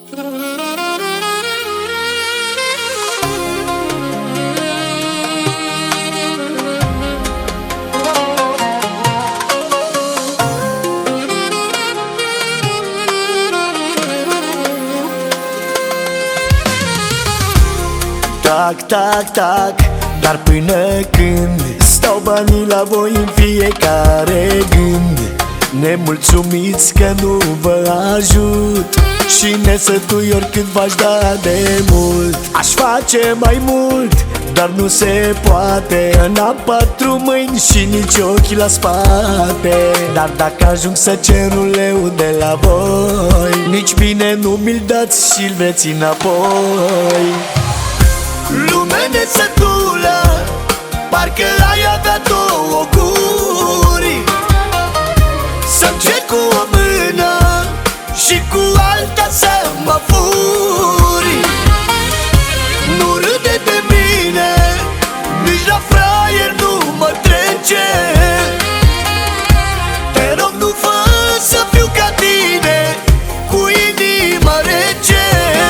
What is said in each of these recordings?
Tac, tac, tac, dar până când stau banii la voi în fiecare gând? Nemulțumiți că nu vă ajut și nesătui oricât v-aș da de mult. Aș face mai mult, dar nu se poate. N-am 4 mâini și nici ochi la spate. Dar dacă ajung să cer un leu de la voi, nici bine nu mi-l dați și-l veți înapoi. Lume nesătulă, parcă ai avea 2 guri. Să-mi cer cu o mână și cu alta să mă furi. Nu râde de mine, nici la fraier nu mă trece. Te rog, nu fă să fiu ca tine, cu inima rece.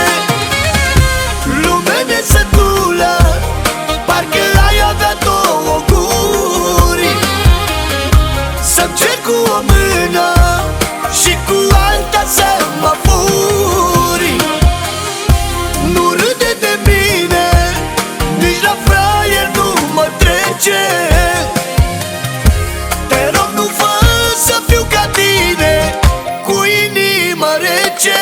Lume nesătulă, parcă ai avea 2 guri. Să-mi cer cu o mână și cu alta să mă furi. Nu râde de mine, nici la fraier nu mă trece. Te rog, nu fă să fiu ca tine, cu inima rece.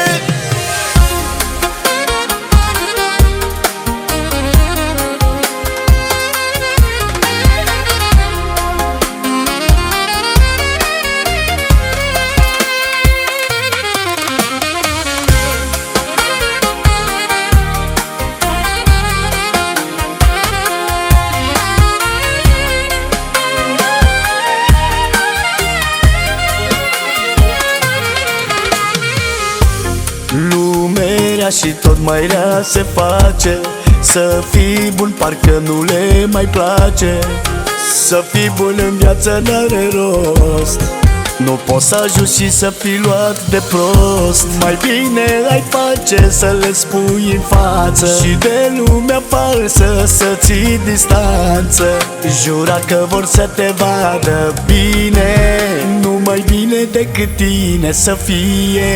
Lumea și tot mai rea se face. Să fii bun parcă nu le mai place. Să fii bun în viață n-are rost. Nu poți să ajungi și să fii luat de prost. Mai bine ai face să le spui în față și de lumea falsă să ții distanță. Jura că vor să te vadă bine, nu mai bine decât tine să fie.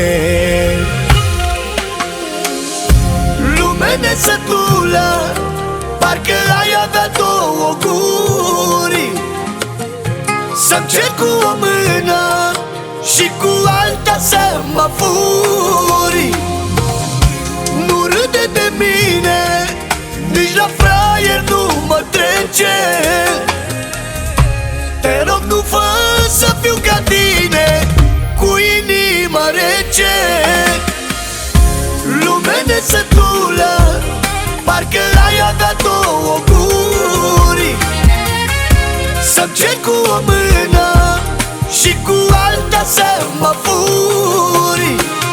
Lume nesătulă, parcă ai avea 2 guri. Să-mi cer cu o mână și cu alta să mă furi. Nu râde de mine, nici la fraier nu mă trece. Te rog, nu fă să fiu ca tine, cu inima rece. Lume nesătulă, parcă ai avea 2 guri. Să-mi cer cu o mână și cu alta să mă furi.